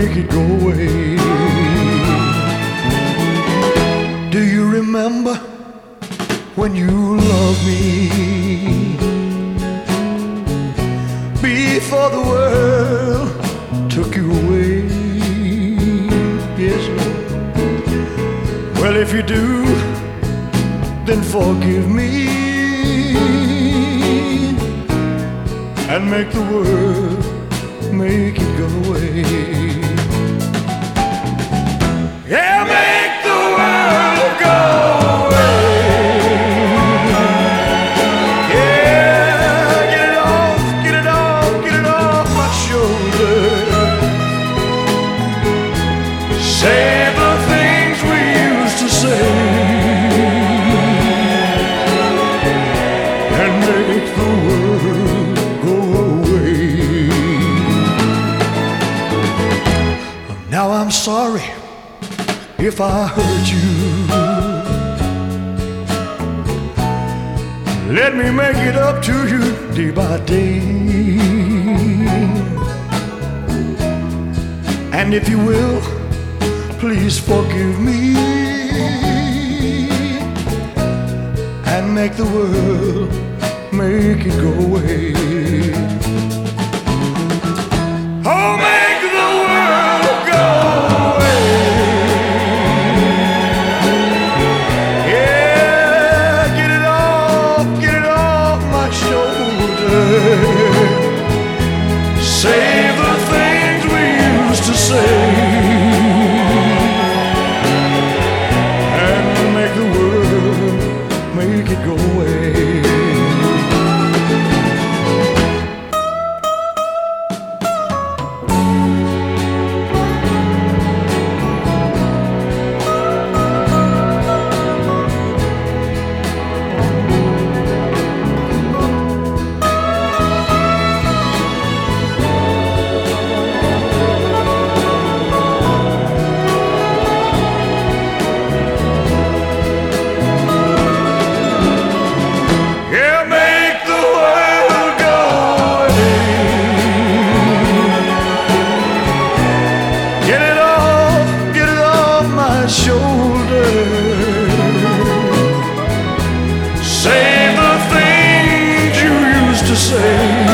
make it go away. Do you remember when you loved me before the world took you away? Yes, Lord. Well, if you do, then forgive me and make the world make it go away. Yeah, make the world go away. Yeah, get it off, get it off, get it off my shoulder. Say the things we used to say and make the world go away. Now I'm sorry if I hurt you. Let me make it up to you day by day. And if you will, please forgive me and make the world make it go away. Oh, make the world go away. Yeah, get it off my shoulder. Save the things we used to say and make the world make it go away. Shoulder, say the things you used to say